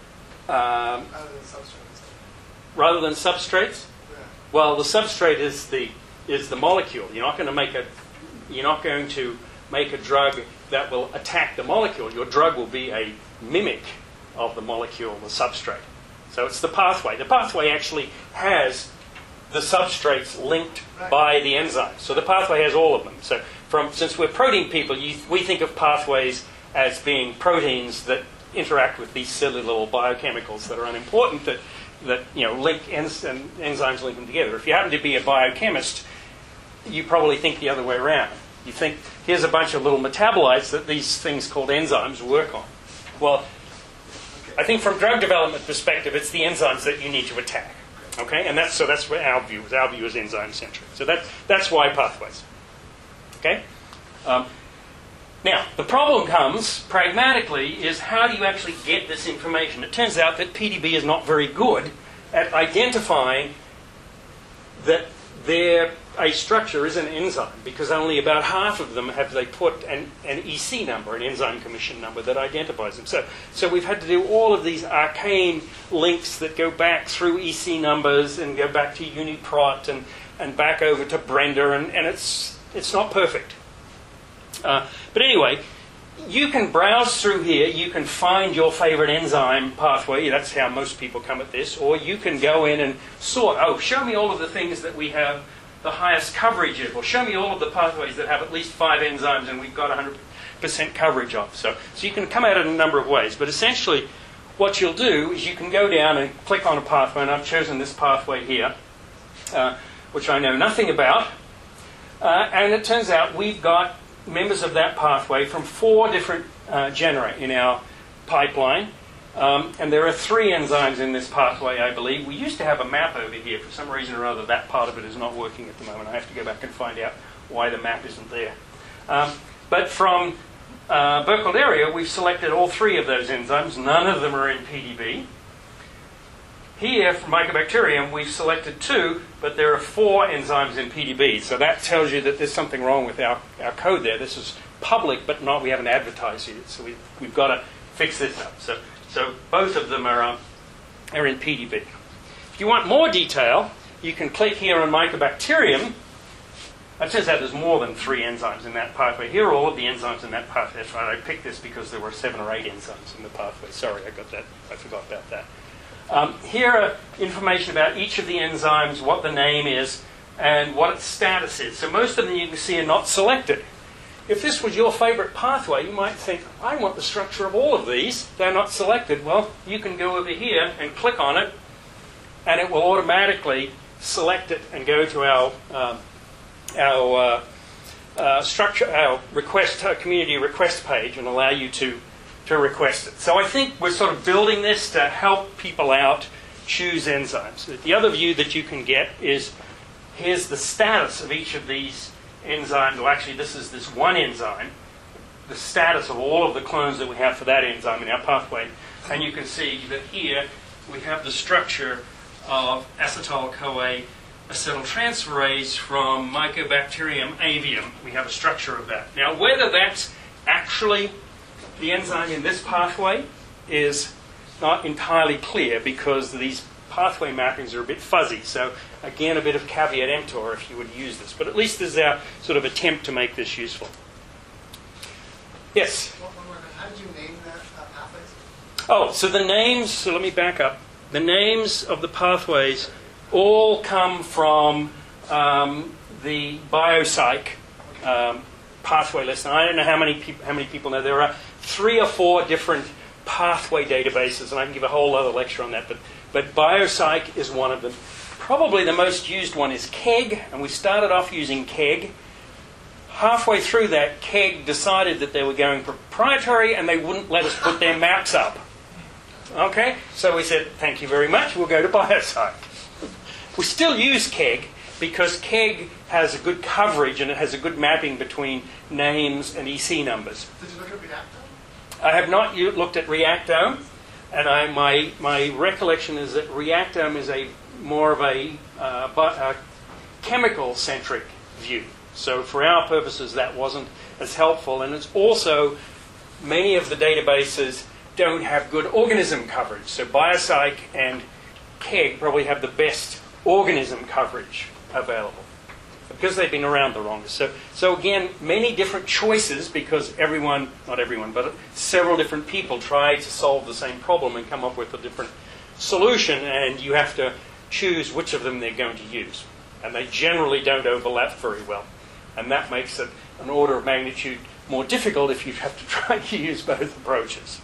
um, Other than substrates. rather than substrates, Yeah. well, the substrate is the is the molecule. You're not going to make a you're not going to make a drug that will attack the molecule. Your drug will be a mimic of the molecule, the substrate. So it's the pathway. The pathway actually has the substrates linked by the enzymes. So the pathway has all of them. So from since we're protein people, you, we think of pathways as being proteins that interact with these cellular biochemicals that are unimportant, that, that you know, link ens- and enzymes link them together. If you happen to be a biochemist, you probably think the other way around. You think, here's a bunch of little metabolites that these things called enzymes work on. Well, I think from drug development perspective, it's the enzymes that you need to attack. Okay, and that's so that's what our view is. Our view is enzyme centric. So that that's why pathways. Okay. Um, now the problem comes pragmatically is how do you actually get this information? It turns out that P D B is not very good at identifying that their a structure is an enzyme, because only about half of them have they put an, an E C number, an enzyme commission number that identifies them. So, so we've had to do all of these arcane links that go back through E C numbers and go back to UniProt and, and back over to Brenda, and, and it's it's not perfect. Uh, but anyway, you can browse through here, you can find your favorite enzyme pathway, that's how most people come at this, or you can go in and sort, oh, show me all of the things that we have the highest coverage of, or show me all of the pathways that have at least five enzymes and we've got one hundred percent coverage of. So, so you can come at it in a number of ways, but essentially what you'll do is you can go down and click on a pathway, and I've chosen this pathway here, uh, which I know nothing about, uh, and it turns out we've got members of that pathway from four different uh, genera in our pipeline. Um, and there are three enzymes in this pathway, I believe. We used to have a map over here. For some reason or other, that part of it is not working at the moment. I have to go back and find out why the map isn't there. Um, but from uh, Burkholderia, we've selected all three of those enzymes. None of them are in P D B. Here, from Mycobacterium, we've selected two, but there are four enzymes in P D B. So that tells you that there's something wrong with our, our code there. This is public, but not we haven't advertised it. So we, we've got to fix this up. So So both of them are, um, are in P D B. If you want more detail, you can click here on Mycobacterium. It turns out there's more than three enzymes in that pathway. Here are all of the enzymes in that pathway. That's right, I picked this because there were seven or eight enzymes in the pathway. Sorry, I got that. I forgot about that. Um, here are information about each of the enzymes, what the name is, and what its status is. So most of them you can see are not selected. if this was your favorite pathway, you might think, I want the structure of all of these. They're not selected. Well, you can go over here and click on it, and it will automatically select it and go to our um, our uh, uh, structure, our request, uh, community request page, and allow you to to request it. So I think we're sort of building this to help people out choose enzymes. The other view that you can get is here's the status of each of these enzymes. Well, actually, this is this one enzyme, the status of all of the clones that we have for that enzyme in our pathway. And you can see that here we have the structure of acetyl-CoA acetyltransferase from Mycobacterium avium. We have a structure of that. Now, whether that's actually the enzyme in this pathway is not entirely clear because these pathway mappings are a bit fuzzy. So again, a bit of caveat emptor if you would use this. But at least this is our sort of attempt to make this useful. Yes? One more minute. How did you name that uh, pathways? Oh, so the names, so let me back up. The names of the pathways all come from um, the biopsych um, pathway list. And I don't know how many, peop- how many people know. There are three or four different pathway databases, and I can give a whole other lecture on that, but, but biopsych is one of them. Probably the most used one is KEGG, and we started off using KEGG. Halfway through that, KEGG decided that they were going proprietary and they wouldn't let us put their maps up. Okay, so we said, thank you very much, we'll go to biopsych. We still use KEGG because KEGG has a good coverage and it has a good mapping between names and E C numbers. Did you look at Reactome? I have not u- looked at Reactome, and I, my, my recollection is that Reactome is a more of a, uh, but a chemical-centric view. So for our purposes, that wasn't as helpful. And it's also, many of the databases don't have good organism coverage. So biopsych and KEGG probably have the best organism coverage available because they've been around the longest. So, so again, many different choices because everyone, not everyone, but several different people try to solve the same problem and come up with a different solution, and you have to choose which of them they're going to use. And they generally don't overlap very well. And that makes it an order of magnitude more difficult if you have to try to use both approaches.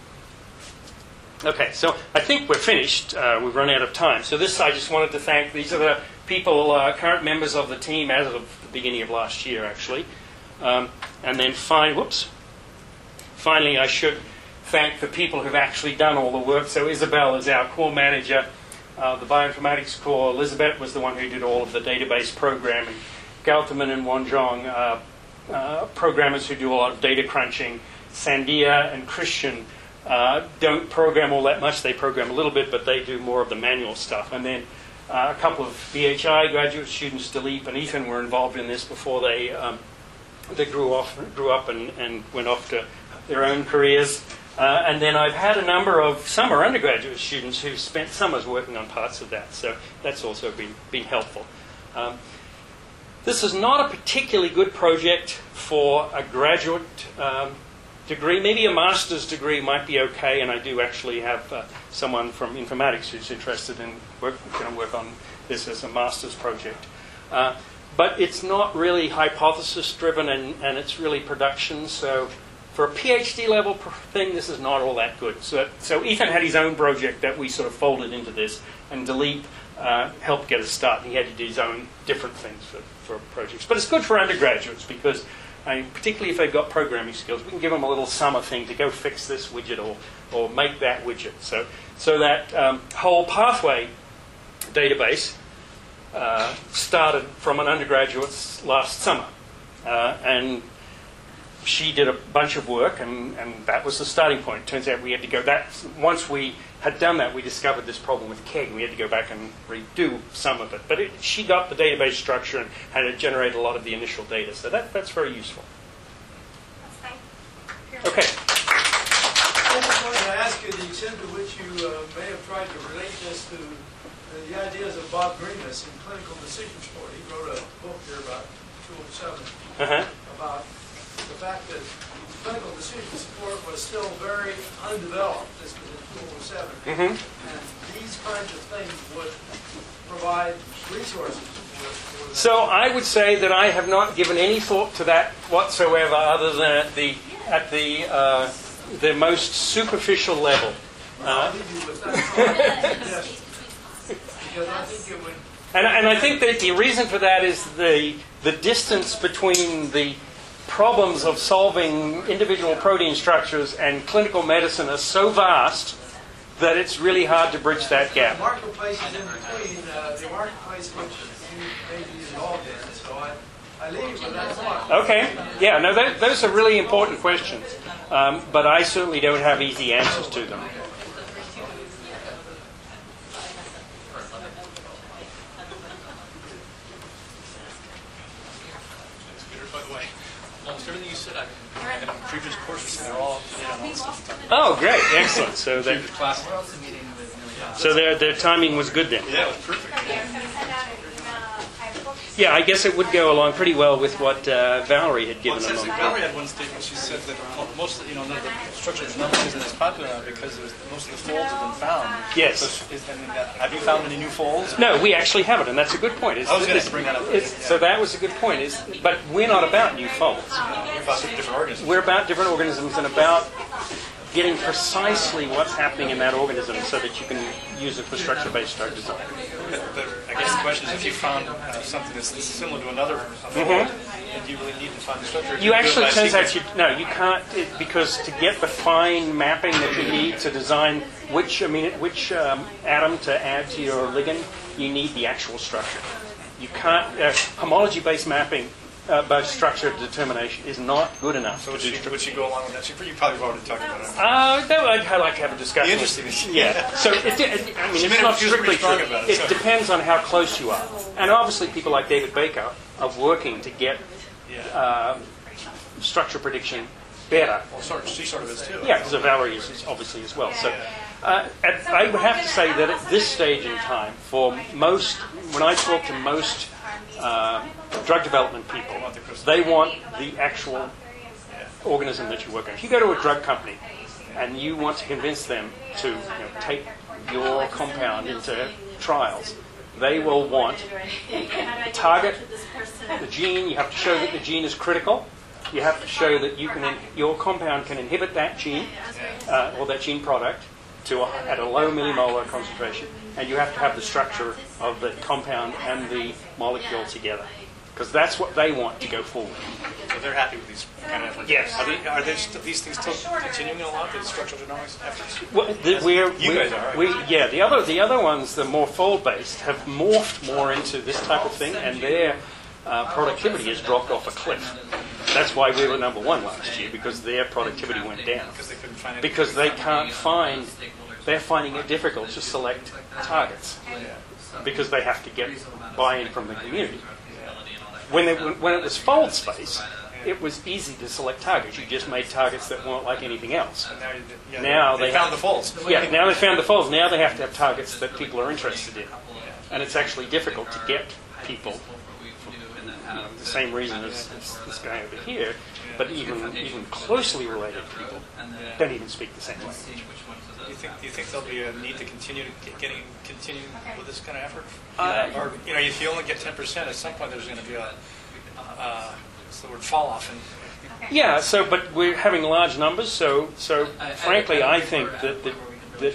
Okay, so I think we're finished. Uh, we've run out of time. So this, I just wanted to thank, these are the people, uh, current members of the team as of the beginning of last year, actually. Um, and then fine, whoops. Finally, I should thank the people who've actually done all the work. So Isabel is our core manager, uh, the bioinformatics core. Elizabeth was the one who did all of the database programming. Gautam and Wanjong, uh, uh, programmers who do a lot of data crunching. Sandia and Christian uh, don't program all that much. They program a little bit, but they do more of the manual stuff. And then uh, a couple of B H I graduate students, Dilip and Ethan, were involved in this before they um, they grew off, grew up and, and went off to their own careers. Uh, and then I've had a number of summer undergraduate students who've spent summers working on parts of that. So that's also been, been helpful. Um, This is not a particularly good project for a graduate um, degree. Maybe a master's degree might be okay, and I do actually have uh, someone from informatics who's interested in work, going to work on this as a master's project. Uh, but it's not really hypothesis-driven, and, and it's really production. So for a PhD level thing, this is not all that good. So, so Ethan had his own project that we sort of folded into this, and Dilip uh, helped get us started. He had to do his own different things for for projects. But it's good for undergraduates because, I mean, particularly if they've got programming skills, we can give them a little summer thing to go fix this widget or, or make that widget. So, so that um, whole pathway database uh, started from an undergraduate last summer. Uh, and she did a bunch of work, and, and that was the starting point. It turns out we had to go that once we had done that, we discovered this problem with KEGG. We had to go back and redo some of it. But it, she got the database structure and had to generate a lot of the initial data. So that, that's very useful. That's fine. Okay. I just wanted to ask you the extent to which you uh, may have tried to relate this to uh, the ideas of Bob Grimas in Clinical Decision Support. He wrote a book here about two oh seven Uh-huh. about the fact that clinical decision support was still very undeveloped. This was in two oh seven. Mhm. And these kinds of things would provide resources for, for that. So I would say that I have not given any thought to that whatsoever, other than at the at the uh, the most superficial level. I'll Uh, leave you with that thought. Yes. Because I think it would. and, and I think that the reason for that is the the distance between the problems of solving individual protein structures and clinical medicine are so vast that it's really hard to bridge that The gap. marketplace is in between, uh, the marketplace which you may be involved in, so I, I leave you with that thought. Okay, yeah, no, that, those are really important questions, um, but I certainly don't have easy answers to them. Peter, by the way, almost everything you said, I've I've been in previous courses, and they're all in on all the stuff. Oh, great, excellent. So that, Previous class. so their their timing was good then. Yeah, it was perfect. So yeah, I'm going to send out an email. I have books. Yeah, I guess it would go along pretty well with what uh, Valerie had Well, given it them. says on that Valerie had one statement. She said that most, you know, none of the structures none of it isn't as popular now because it was, most of the folds have been found. Yes. So is, and, uh, have you found any new folds? No, we actually haven't, and that's a good point. It's- I was gonna it's- bring that up. it's- So that was a good point. Is but we're not about new folds. You found some different organisms. We're about different organisms and about getting precisely what's happening in that organism so that you can use it for structure-based drug design. But, but I guess the question is, if you found uh, something that's similar to another fold, Mhm. then do you really need to find the structure? You actually, it turns out, you no, you can't, it, because to get the fine mapping that you need to design which amino, which um, atom to add to your ligand, you need the actual structure. You can't, uh, homology-based mapping, uh, both structure determination is not good enough So to would do you, structure. would you go along with that? You probably have already talked about it. Uh, no, I'd, I'd like to have a discussion. Be with- interesting. Yeah. So it, it, I mean, She it's made it not feel pretty strictly strong true. about it, It so. depends on how close you are, and obviously people like David Baker are working to get Yeah. uh, structure prediction better. Well, sort of, she sort of is too. Yeah, because Valerie is is obviously as well. So uh, at, I would have to say that at this stage in time, for most, when I talk to most uh, drug development people, they want the actual organism that you work on. If you go to a drug company and you want to convince them to you know, take your compound into trials, they will want the target, the gene. You have to show that the gene is critical. You have to show that you can, in, your compound can inhibit that gene uh, or that gene product to a, at a low millimolar concentration, and you have to have the structure of the compound and the molecule together, because that's what they want to go forward. So they're happy with these kind of efforts. Yes. Are, they, are they st- these things still continuing along, the structural genomics efforts? Well, the, we're, You we, guys are, right? we, yeah. The other, the other ones, the more fold-based, have morphed more into this type of thing, and their uh, productivity has dropped off a cliff. That's why we were number one last year, because their productivity went down. Because they couldn't find any. Because they can't find, they're finding it difficult to select targets, because they have to get buy-in from the community. When, they, when it was fold space, it was easy to select targets. You just made targets that weren't like anything else. And now, you- yeah, Now they, they found have- the folds. Yeah, now they found the folds. Now they have to have targets that people are interested in. And it's actually difficult to get people, you know, the same reason as, as this guy over here, but even even closely related people don't even speak the same language. Do you think? Do you think there'll be a need to continue to get, getting continue with this kind of effort? Uh, or you know, if you only get ten percent, at some point there's going to be a uh, what's the word fall off. And Yeah, so but we're having large numbers, so so frankly, I think that that, that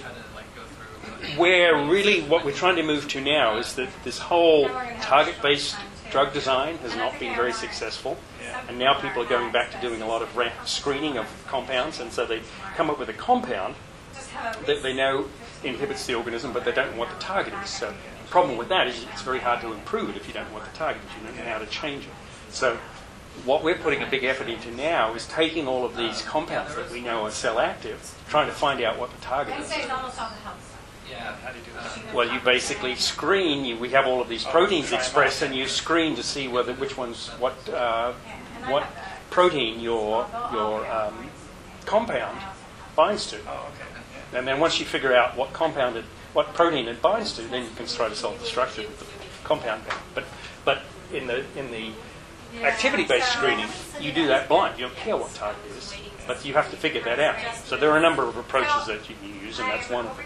where really what we're trying to move to now is that this whole target-based drug design has not been very successful, and now people are going back to doing a lot of ra- screening of compounds, and so they come up with a compound that they know inhibits the organism, but they don't know what the target is. So the problem with that is it's very hard to improve it if you don't know what the target is. You don't know how to change it. So what we're putting a big effort into now is taking all of these compounds that we know are cell active, trying to find out what the target is. it's almost on the health side. how do you do that? Well, you basically screen. You, we have all of these proteins expressed, and you screen to see whether which ones, what, uh, what protein your your um, compound binds to. Oh, okay. Yeah. And then once you figure out what compound it, what protein it binds to, then you can try to solve the structure of the compound. But but in the in the Yeah, activity-based so- screening, you do that blind. You don't care what type it is, but you have to figure that out. So there are a number of approaches that you can use, and that's one of them.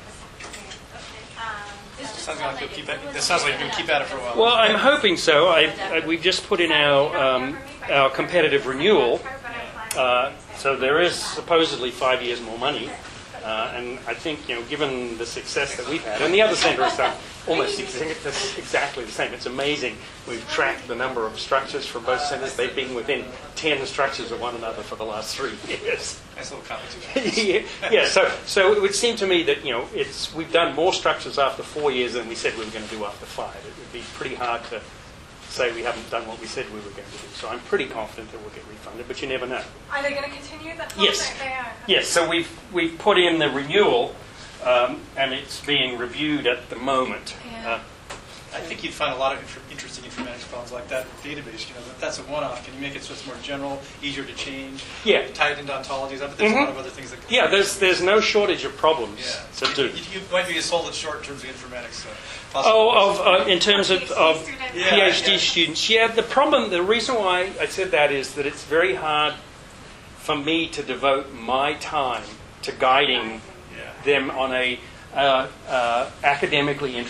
Sounds like you'll keep at, that sounds like you'll keep at it for a while. Well, I'm hoping so. I, I, we've just put in our um, our competitive renewal, uh, so there is supposedly five years more money. Uh, and I think, you know, given the success that we've had, and the other centre has done almost ex- exactly the same. It's amazing. We've tracked the number of structures from both centres. They've been within ten structures of one another for the last three years. Nice little competition. yeah, yeah, so so it would seem to me that, you know, it's we've done more structures after four years than we said we were going to do after five. It would be pretty hard to say we haven't done what we said we were going to do. So I'm pretty confident that we'll get refunded, but you never know. Are they going to continue that? Yes. They are. Yes, so we've we've put in the renewal, um, and it's being reviewed at the moment. Yeah. Uh, I think you'd find a lot of inter- interesting informatics problems like that with database. You know, that, that's a one-off. Can you make it so it's more general, easier to change? Yeah. Tie it into ontologies. I bet there's Mhm. a lot of other things that. yeah, there's there's no shortage of problems Yeah. to do. You, you might be sold it short in terms of informatics. So possibly. Oh, of uh, in terms of, of Yeah, PhD yeah. students, yeah. The problem, the reason why I said that is that it's very hard for me to devote my time to guiding Yeah. them on a uh, uh, academically